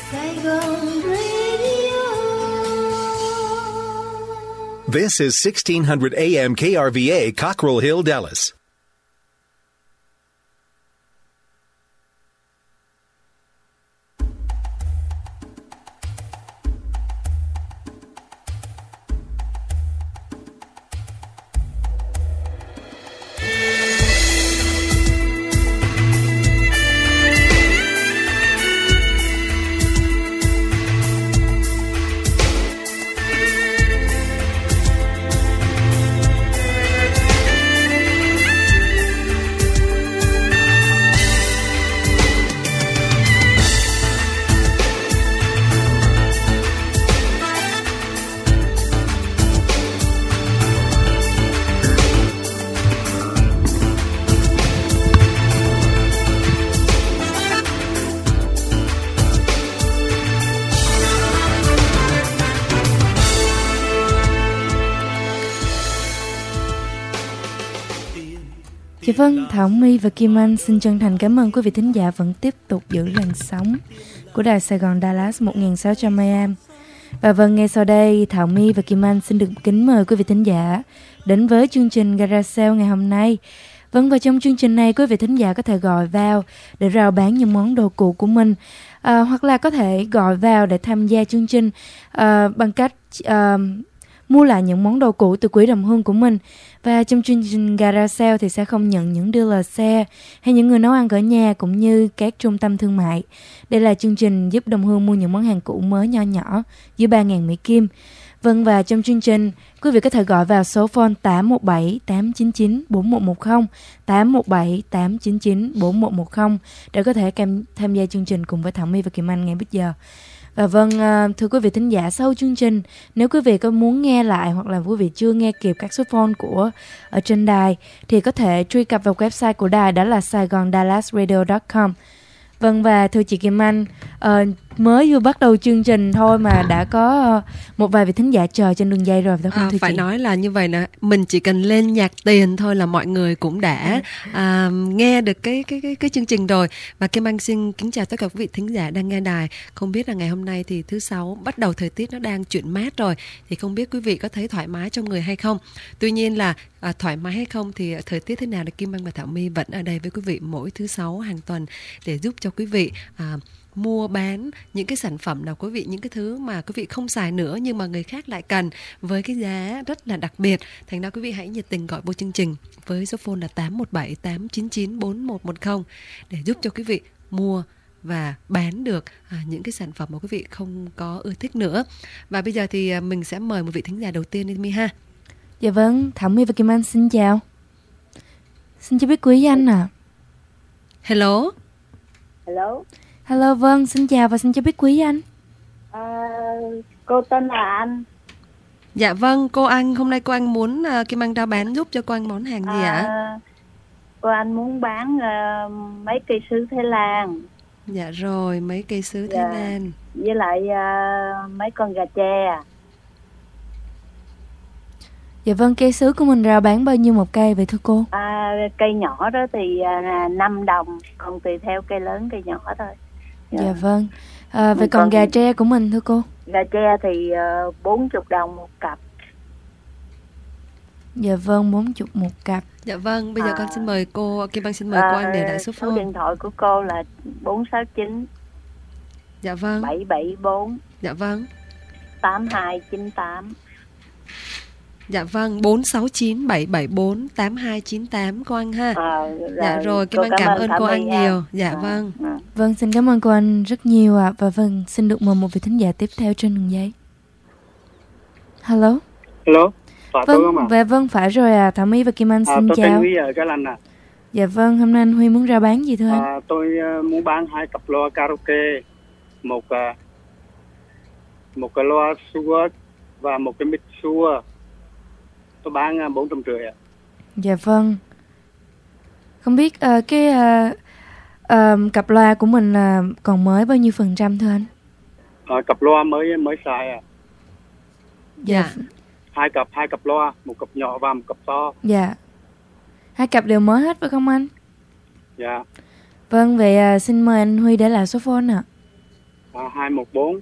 Saigon Radio. This is 1600 AM KRVA, Cockrell Hill, Dallas. Dạ vâng, Thảo My và Kim Anh xin chân thành cảm ơn quý vị thính giả vẫn tiếp tục giữ làn sóng của đài Sài Gòn Dallas 1600 AM. Và vâng, ngay sau đây Thảo My và Kim Anh xin được kính mời quý vị thính giả đến với chương trình Garage Sale ngày hôm nay. Vâng, và trong chương trình này quý vị thính giả có thể gọi vào để rao bán những món đồ cũ của mình, hoặc là có thể gọi vào để tham gia chương trình bằng cách mua lại những món đồ cũ từ quỹ đồng hương của mình. Và trong chương trình Garage Sale thì sẽ không nhận những dealer xe hay những người nấu ăn ở nhà cũng như các trung tâm thương mại. Đây là chương trình giúp đồng hương mua những món hàng cũ mới nho nhỏ dưới 3.000 Mỹ Kim. Vâng, và trong chương trình quý vị có thể gọi vào số phone 817 899 4110, 817 899 4110 để có thể tham gia chương trình cùng với Thảo My và Kim Anh ngay bây giờ. Và vâng, thưa quý vị thính giả, sau chương trình, nếu quý vị có muốn nghe lại hoặc là quý vị chưa nghe kịp các số phone ở trên đài thì có thể truy cập vào website của đài, đó là saigondallasradio.com. Vâng, và thưa chị Kim Anh, mới vừa bắt đầu chương trình thôi mà đã có một vài vị thính giả chờ trên đường dây rồi, phải không thưa phải chị? nói là như vậy nè, mình chỉ cần lên nhạc tiền thôi là mọi người cũng đã nghe được cái chương trình rồi. Và Kim Anh xin kính chào tất cả quý vị thính giả đang nghe đài. Không biết là ngày hôm nay thì thứ Sáu, bắt đầu thời tiết nó đang chuyển mát rồi, thì không biết quý vị có thấy thoải mái trong người hay không. Tuy nhiên là thoải mái hay không thì thời tiết thế nào thì Kim Anh và Thảo My vẫn ở đây với quý vị mỗi thứ Sáu hàng tuần để giúp cho quý vị mua bán những cái sản phẩm nào quý vị, những cái thứ mà quý vị không xài nữa nhưng mà người khác lại cần với cái giá rất là đặc biệt. Thành ra quý vị hãy nhiệt tình gọi vô chương trình với số phone là 817 899 4110 để giúp cho quý vị mua và bán được những cái sản phẩm mà quý vị không có ưa thích nữa. Và bây giờ thì mình sẽ mời một vị thính giả đầu tiên đi My ha. Dạ vâng, Thảo My và Kim Anh xin chào. Xin cho biết quý danh ạ. Hello. Hello. Hello, vâng, xin chào và xin cho biết quý anh. Cô tên là Anh. Dạ vâng, cô Anh, hôm nay cô Anh muốn Kim Anh rao bán giúp cho cô Anh món hàng gì ạ? Cô Anh muốn bán mấy cây sứ Thái Lan. Dạ rồi, mấy cây sứ Thái Lan. Với lại mấy con gà tre. Dạ vâng, cây sứ của mình rao bán bao nhiêu một cây vậy thưa cô? Cây nhỏ đó thì 5 đồng, còn tùy theo cây lớn cây nhỏ thôi. Dạ vâng. Vậy còn gà tre của mình thưa cô? Gà tre thì 40 đồng một cặp. Dạ vâng, 40 một cặp. Dạ vâng, bây giờ con xin mời cô, Kim Anh xin mời cô Anh để lại số phone. Số điện thoại của cô là 469 Dạ vâng 774 Dạ vâng 8298. Dạ vâng, 469 774 8298 cô Anh ha. Dạ rồi, Kim Anh cảm ơn cô Anh nhiều. Dạ vâng. Vâng, xin cảm ơn cô Anh rất nhiều ạ. Và vâng, xin được mời một vị thính giả tiếp theo trên đường dây. Hello. Hello. Vâng, phải rồi à. Thảo My và Kim Anh xin tôi chào. Tôi tên Huy ở Cái Lành à. Dạ vâng, hôm nay anh Huy muốn rao bán gì thưa anh? Tôi muốn bán 2 cặp loa karaoke, một cái loa Shure và một cái mic Shure. Tôi bán 450 ạ. Dạ vâng. Không biết cặp loa của mình là còn mới bao nhiêu % thưa anh? Cặp loa mới xài à. Dạ. Hai cặp loa, một cặp nhỏ và một cặp to. Dạ. 2 cặp đều mới hết phải không anh? Dạ. Vâng, vậy xin mời anh Huy để lại số phone ạ. 214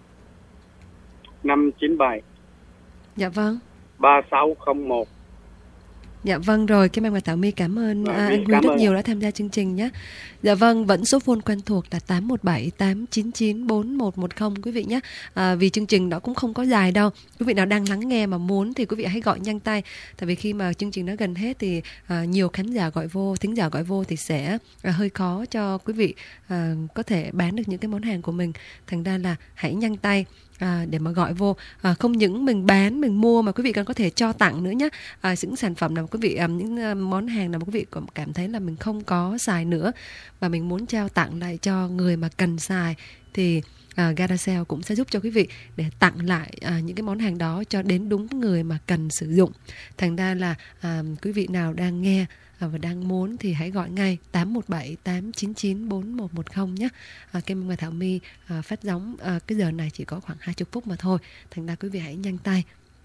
597 Dạ vâng. 3601. Dạ vâng rồi, Kim Anh và Thảo My cảm ơn anh Huy cảm rất ơn nhiều ạ. đã tham gia chương trình nhé. Dạ vâng, vẫn số phone quen thuộc là 817 899 4110 quý vị nhé. Vì chương trình đó cũng không có dài đâu. Quý vị nào đang lắng nghe mà muốn thì quý vị hãy gọi nhanh tay. Tại vì khi mà chương trình nó gần hết thì nhiều thính giả gọi vô thì sẽ hơi khó cho quý vị có thể bán được những cái món hàng của mình. Thành ra là hãy nhanh tay để mà gọi vô. Không những mình bán, mình mua mà quý vị còn có thể cho tặng nữa nhé. Những sản phẩm nào quý vị, những món hàng nào mà quý vị cảm thấy là mình không có xài nữa và mình muốn trao tặng lại cho người mà cần xài thì Garacell cũng sẽ giúp cho quý vị để tặng lại những cái món hàng đó cho đến đúng người mà cần sử dụng. Thành ra là quý vị nào đang nghe và đang muốn thì hãy gọi ngay 817 899 4110 nhé. Kim và Thảo My phát sóng cái giờ này chỉ có khoảng 20 phút mà thôi. Thành ra quý vị hãy nhanh tay.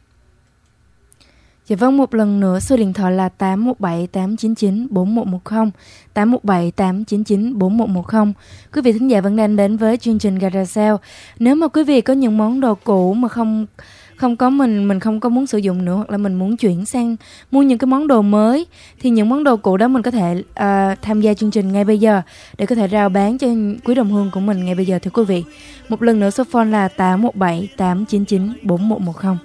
Dạ vâng, một lần nữa số điện thoại là 817 899 4110, 817 899 4110. Quý vị thính giả vẫn đang đến với chương trình Garacell. Nếu mà quý vị có những món đồ cũ mà không có mình không có muốn sử dụng nữa, hoặc là mình muốn chuyển sang mua những cái món đồ mới, thì những món đồ cũ đó mình có thể tham gia chương trình ngay bây giờ để có thể rao bán cho quý đồng hương của mình ngay bây giờ thưa quý vị. Một lần nữa số phone là 817 899 4110.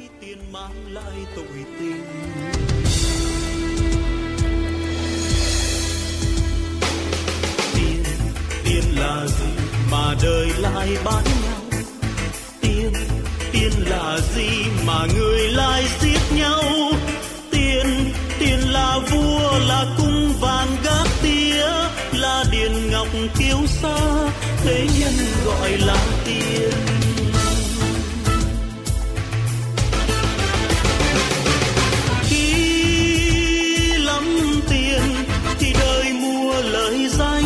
Tiền là gì mà đời lại bán nhau? Tiền là gì mà người lại giết nhau? Tiền là vua, là cung vàng gác tía, là điền ngọc kiêu sa, thế nhân gọi là tiền. Khi lắm tiền thì đời mua lời danh,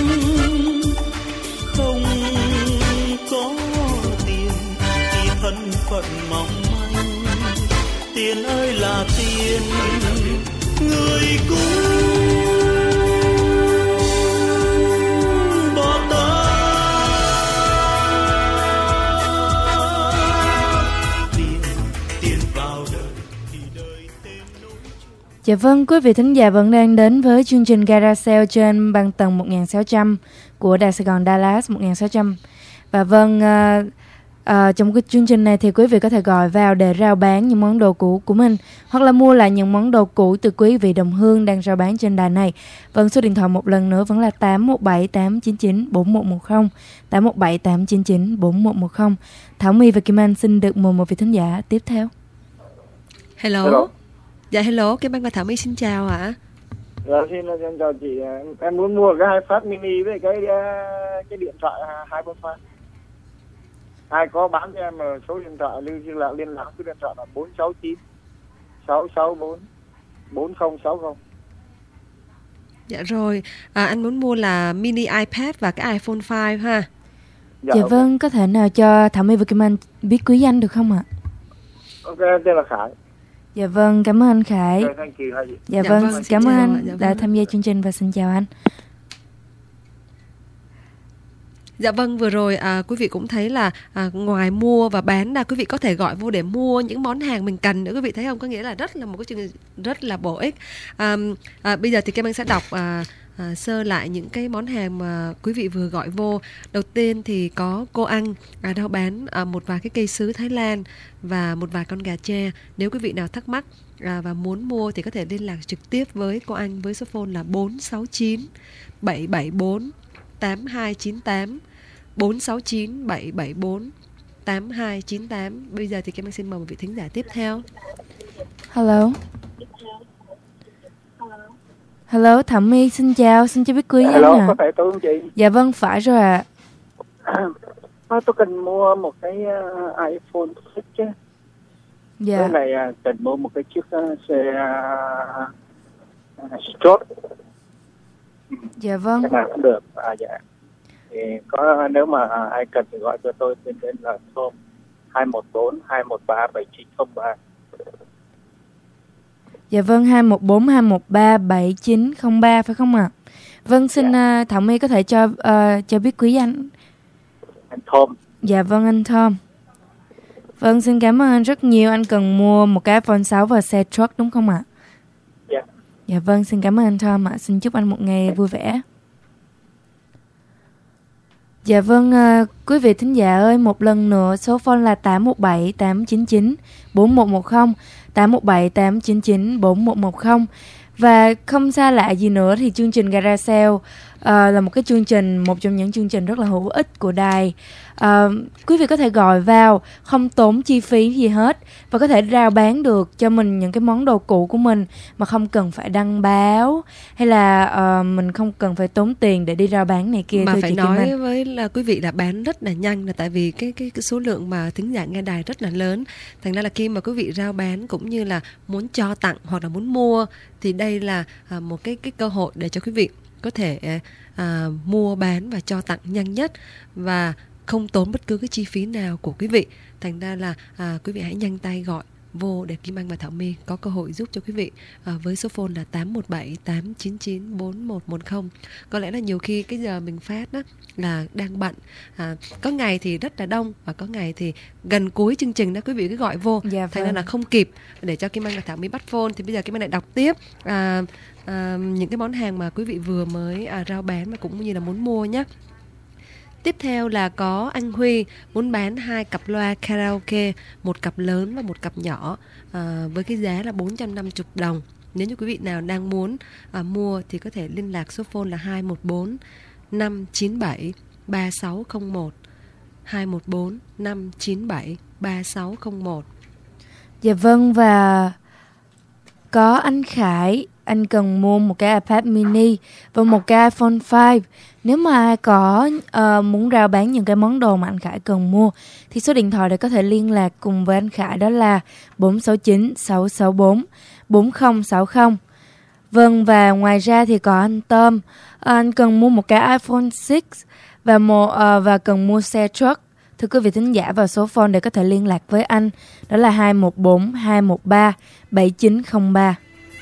không có tiền thì thân phận mong manh. Tiền ơi là tiền, người cũng bỏ ta. Tiền vào đời thì đời thêm nỗi. Dạ vâng, quý vị thính giả vẫn đang đến với chương trình Garacell trên băng tần 1600 của Đài Sài Gòn Dallas 1600. Và vâng, trong cái chương trình này thì quý vị có thể gọi vào để rao bán những món đồ cũ của mình, hoặc là mua lại những món đồ cũ từ quý vị đồng hương đang rao bán trên đài này. Vâng, số điện thoại một lần nữa vẫn là 817 899 4110, 817 899 4110. Thảo My và Kim Anh xin được mời một vị thính giả tiếp theo. Hello. Dạ hello, Kim Anh và Thảo My xin chào ạ. Dạ xin chào chị. Em muốn mua cái iPad mini với cái điện thoại 245. Ai có bán cho em số điện thoại liên lạc số điện thoại là 469 664 4060. Dạ rồi, anh muốn mua là mini iPad và cái iPhone 5 ha. Dạ vâng, có thể nào cho Thảo My và Kim Anh biết quý danh được không ạ? Ok, em tên là Khải. Dạ vâng, cảm ơn anh Khải. Dạ vâng, cảm ơn anh đã tham gia chương trình và xin chào anh. Dạ vâng, vừa rồi quý vị cũng thấy là ngoài mua và bán là quý vị có thể gọi vô để mua những món hàng mình cần nữa, quý vị thấy không? Có nghĩa là rất là một cái chương trình rất là bổ ích. Bây giờ thì Kim Anh sẽ đọc sơ lại những cái món hàng mà quý vị vừa gọi vô. Đầu tiên thì có cô Anh đang bán một vài cái cây sứ Thái Lan và một vài con gà tre. Nếu quý vị nào thắc mắc và muốn mua thì có thể liên lạc trực tiếp với cô Anh với số phone là 469 774 8298, 469 774 8298. Bây giờ thì Kim Anh xin mời một vị thính giả tiếp theo. Hello. Hello, Thảo My xin chào, xin cho biết quý anh ạ. Hello, có phải tôi không chị? Dạ vâng, phải rồi ạ. Tôi cần mua một cái iPhone 6 chứ. Dạ. Cái này cần mua một cái chiếc xe Stroke. Dạ vâng. Cái nào cũng được. Dạ. Thì có nếu mà ai cần thì gọi cho tôi tên là Tom 214 213 7903. Dạ vâng, 214 213 7903 phải không ạ? Vâng, xin Thảo My có thể cho biết quý anh. Anh Tom. Dạ vâng anh Tom. Vâng, xin cảm ơn anh rất nhiều. Anh cần mua một cái iPhone 6 và xe truck đúng không ạ? Dạ. Dạ vâng, xin cảm ơn anh Tom ạ. Xin chúc anh một ngày vui vẻ. Dạ vâng, quý vị thính giả ơi, một lần nữa số phone là 817 899 4110, 817 899 4110. Và không xa lạ gì nữa thì chương trình Garage Sale là một cái chương trình, một trong những chương trình rất là hữu ích của đài. Quý vị có thể gọi vào không tốn chi phí gì hết và có thể rao bán được cho mình những cái món đồ cũ của mình mà không cần phải đăng báo hay là mình không cần phải tốn tiền để đi rao bán này kia. Mà phải nói với là quý vị là bán rất là nhanh, là tại vì cái số lượng mà thính giả nghe đài rất là lớn, thành ra là khi mà quý vị rao bán cũng như là muốn cho tặng hoặc là muốn mua thì đây là một cái cơ hội để cho quý vị có thể mua bán và cho tặng nhanh nhất và không tốn bất cứ cái chi phí nào của quý vị. Thành ra là quý vị hãy nhanh tay gọi vô để Kim Anh và Thảo My có cơ hội giúp cho quý vị với số phone là 817 899 4110. Có lẽ là nhiều khi cái giờ mình phát đó là đang bận, có ngày thì rất là đông và có ngày thì gần cuối chương trình đó quý vị cứ gọi vô. Dạ, thành ra là không kịp để cho Kim Anh và Thảo My bắt phone. Thì bây giờ Kim Anh lại đọc tiếp những cái món hàng mà quý vị vừa mới rao bán và cũng như là muốn mua nhé. Tiếp theo là có anh Huy muốn bán 2 cặp loa karaoke, một cặp lớn và một cặp nhỏ, với cái giá là 450 đồng. Nếu như quý vị nào đang muốn mua thì có thể liên lạc số phone là 214 597 3601, 214 597 3601. Dạ vâng, và có anh Khải, anh cần mua một cái iPad mini và một cái iPhone 5. Nếu mà ai có muốn rao bán những cái món đồ mà anh Khải cần mua thì số điện thoại để có thể liên lạc cùng với anh Khải đó là 469 664 4060. Vâng, và ngoài ra thì có anh Tom, anh cần mua một cái iPhone 6 và cần mua xe truck. Thưa quý vị thính giả, vào số phone để có thể liên lạc với anh đó là 214 213 7903.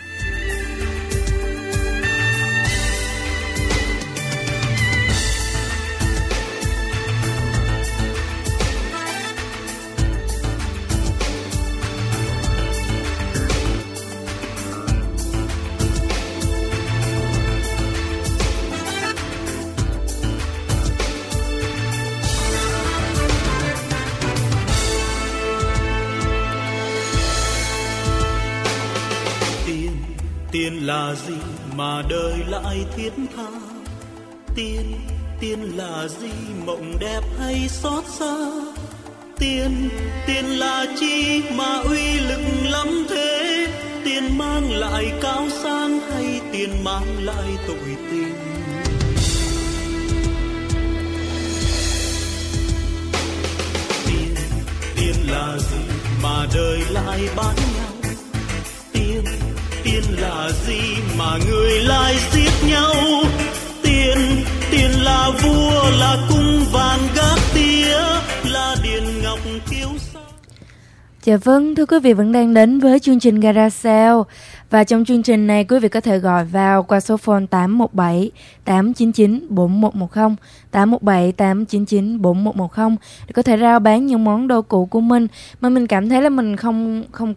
Tiền là gì mà đời lại thiết tha? Tiền là gì mộng đẹp hay xót xa? Tiền là chi mà uy lực lắm thế? Tiền mang lại cao sang hay tiền mang lại tội tình? Tiền là gì mà đời lại bán nhau? Tiền là gì mà người lại giết nhau? Tiền là vua, là cung vàng gác tía, là điện ngọc kiêu sa. Dạ vâng, thưa quý vị vẫn đang đến với chương trình Garage Sale. Và trong chương trình này quý vị có thể gọi vào qua số phone 817 899 4110, 817 899 4110 để có thể rao bán những món đồ cũ của mình mà mình cảm thấy là mình không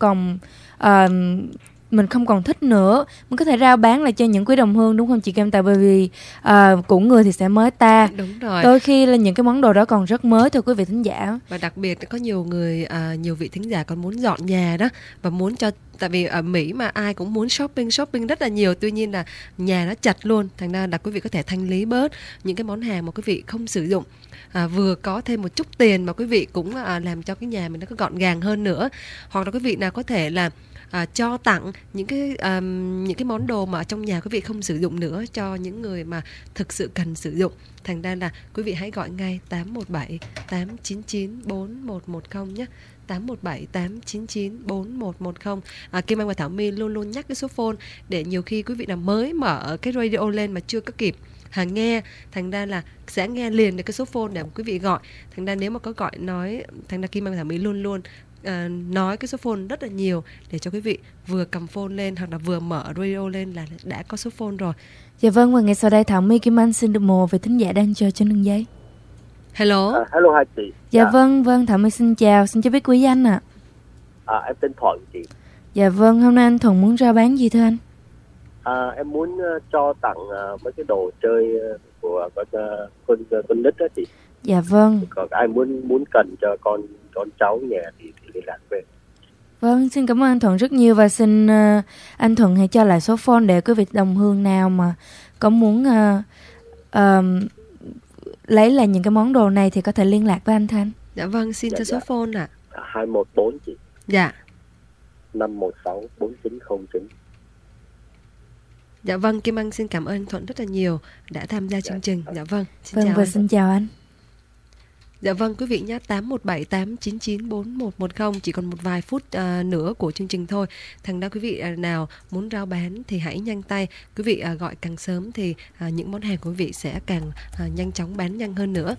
còn thích nữa. Mình có thể rao bán lại cho những quý đồng hương, đúng không chị Cam? Tại bởi vì cũ người thì sẽ mới ta. Đúng rồi. Đôi khi là những cái món đồ đó còn rất mới, thưa quý vị thính giả. Và đặc biệt có nhiều người, nhiều vị thính giả còn muốn dọn nhà đó, và muốn cho, tại vì ở Mỹ mà ai cũng muốn shopping rất là nhiều, tuy nhiên là nhà nó chật luôn, thành ra là quý vị có thể thanh lý bớt những cái món hàng mà quý vị không sử dụng, vừa có thêm một chút tiền mà quý vị cũng làm cho cái nhà mình nó có gọn gàng hơn nữa. Hoặc là quý vị nào có thể là cho tặng những cái món đồ mà trong nhà quý vị không sử dụng nữa cho những người mà thực sự cần sử dụng. Thành ra là quý vị hãy gọi ngay 817 899 4110 nhé. 817 899 4110. Kim Anh và Thảo My luôn luôn nhắc cái số phone để nhiều khi quý vị nào mới mở cái radio lên mà chưa có kịp nghe, thành ra là sẽ nghe liền được cái số phone để quý vị gọi. Thành ra nếu mà có gọi nói, thành ra Kim Anh và Thảo My luôn luôn nói cái số phone rất là nhiều để cho quý vị vừa cầm phone lên hoặc là vừa mở radio lên là đã có số phone rồi. Dạ vâng, và ngay sau đây Thảo My Kim Anh xin được mời về thính giả đang chờ trên đường dây. Hello. Hello hai chị. Dạ vâng, Thảo My xin chào, xin cho biết quý danh ạ. Em tên Thuận chị. Dạ vâng, hôm nay anh Thuận muốn rao bán gì thưa anh? Em muốn cho tặng mấy cái đồ chơi của con nít đó chị. Dạ vâng. Còn ai muốn cần cho con cháu nhà thì liên lạc về. Vâng, xin cảm ơn anh Thuận rất nhiều và xin anh Thuận hãy cho lại số phone để quý vị đồng hương nào mà có muốn lấy lại những cái món đồ này thì có thể liên lạc với anh Thanh. Dạ vâng, xin cho số phone ạ. 214 chị. Dạ. 516 4909. Dạ vâng, Kim Anh xin cảm ơn anh Thuận rất là nhiều đã tham gia chương trình. Dạ vâng, xin chào anh. Xin chào anh. Dạ vâng, quý vị nhé, 8178994110, chỉ còn một vài phút nữa của chương trình thôi. Thành ra quý vị nào muốn rao bán thì hãy nhanh tay. Quý vị gọi càng sớm thì những món hàng của quý vị sẽ càng nhanh chóng bán nhanh hơn nữa.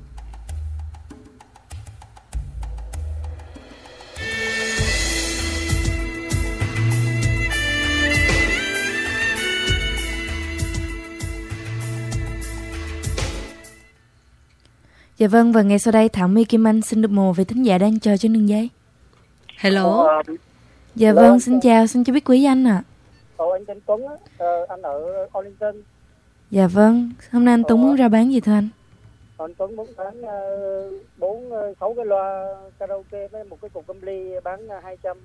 Dạ vâng, và ngay sau đây Thảo My Kim Anh xin được mời vị thính giả đang chờ trên đường dây. Hello. Dạ vâng, xin chào, xin cho biết quý anh ạ. Anh tên Tuấn á, anh ở Arlington. Dạ vâng, hôm nay anh Tuấn muốn ra bán gì thưa anh? Anh Tuấn muốn bán 6 cái loa karaoke với một cái cục âm ly bán 200.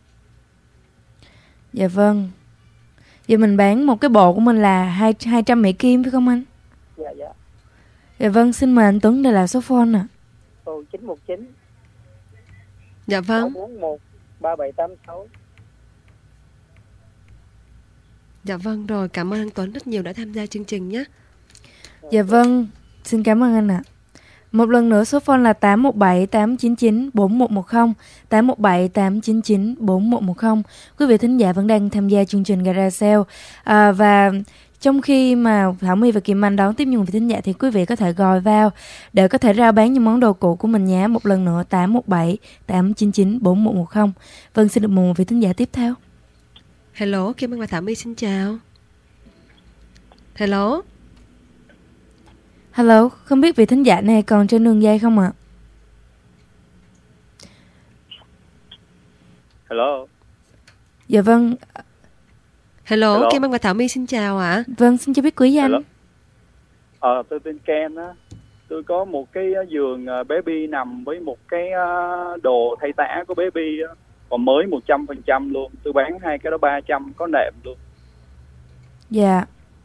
Dạ vâng. Vậy mình bán một cái bộ của mình là 200 Mỹ Kim phải không anh? Dạ. Dạ vâng, xin mời anh Tuấn để lại số phone ạ. 919. Dạ vâng. 641 3786. Dạ vâng, rồi cảm ơn anh Tuấn rất nhiều đã tham gia chương trình nhé. Dạ vâng, xin cảm ơn anh ạ. Một lần nữa số phone là 817 899 4110, 817 899 4110. Quý vị thính giả vẫn đang tham gia chương trình Garage Sale. Và trong khi mà Thảo My và Kim Anh đón tiếp những vị thính giả thì quý vị có thể gọi vào để có thể rao bán những món đồ cũ của mình nhé. Một lần nữa 817 899 4110. Vâng, xin được mời một vị thính giả tiếp theo. Hello, Kim Anh và Thảo My xin chào. Hello. Hello, không biết vị thính giả này còn trên đường dây không ạ? Hello. Dạ vâng. Hello, Kim Anh và Thảo My xin chào ạ. Vâng, xin cho biết quý danh. Tôi tên Ken á. Tôi có một cái giường baby nằm với một cái đồ thay tã của baby á. Còn mới 100% luôn. Tôi bán hai cái đó 300, có nệm luôn. Dạ.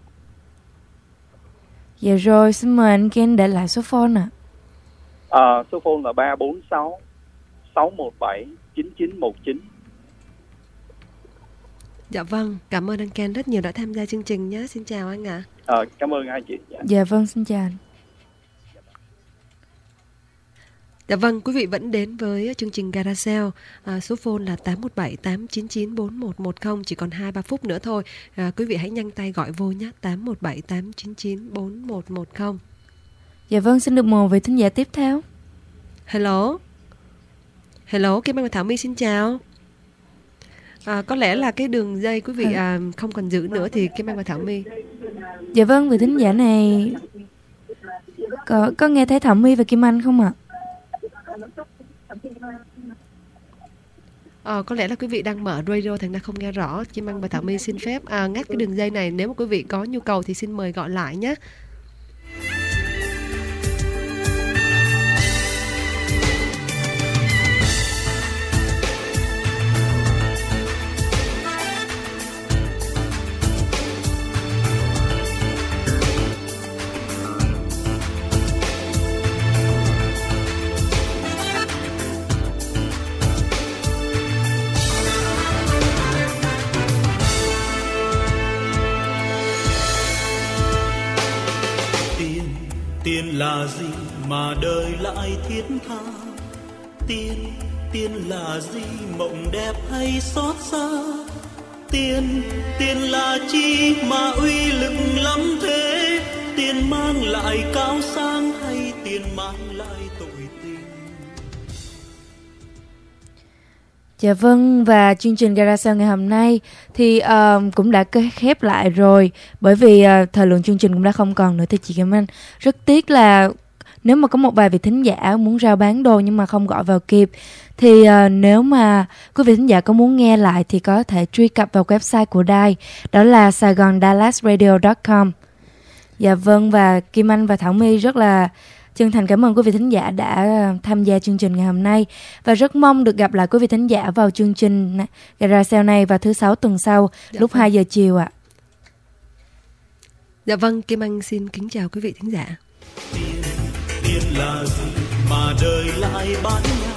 Dạ rồi, xin mời anh Ken để lại số phone ạ. Số phone là 346 617 9919. Dạ vâng, cảm ơn anh Ken rất nhiều đã tham gia chương trình nhé. Xin chào anh ạ. Cảm ơn hai chị. Dạ vâng, xin chào anh. Dạ vâng, quý vị vẫn đến với chương trình Garage Sale. Số phone là 817 899 4110, chỉ còn 2-3 phút nữa thôi. Quý vị hãy nhanh tay gọi vô nhé, 817 899 4110. Dạ vâng, xin được mời vị thính giả tiếp theo. Hello. Hello, Kim Anh và Thảo My xin chào. Có lẽ là cái đường dây quý vị không còn giữ nữa thì Kim Anh và Thảo My. Dạ vâng, vị thính giả này có nghe thấy Thảo My và Kim Anh không ạ? Có lẽ là quý vị đang mở radio thành ra không nghe rõ. Kim Anh và Thảo My xin phép ngắt cái đường dây này. Nếu mà quý vị có nhu cầu thì xin mời gọi lại nhé. Tiền là gì mà đời lại thiết tha? Tiền là gì mộng đẹp hay xót xa? Tiền là chi mà uy lực lắm thế? Tiền mang lại cao sang hay tiền mang lại tội tình? Dạ vâng, và chương trình Garage Sale ngày hôm nay thì cũng đã khép lại rồi. Bởi vì thời lượng chương trình cũng đã không còn nữa thì chị Kim Anh rất tiếc là Nếu mà có một vài vị thính giả muốn rao bán đồ nhưng mà không gọi vào kịp, thì nếu mà quý vị thính giả có muốn nghe lại thì có thể truy cập vào website của đài, đó là saigondallasradio.com. Dạ vâng, và Kim Anh và Thảo My rất là chân thành cảm ơn quý vị thính giả đã tham gia chương trình ngày hôm nay, và rất mong được gặp lại quý vị thính giả vào chương trình Garage Sale này vào thứ 6 tuần sau lúc 2 giờ chiều ạ. Dạ vâng, Kim Anh xin kính chào quý vị thính giả. Tiền là gì mà đời lại bán nhau?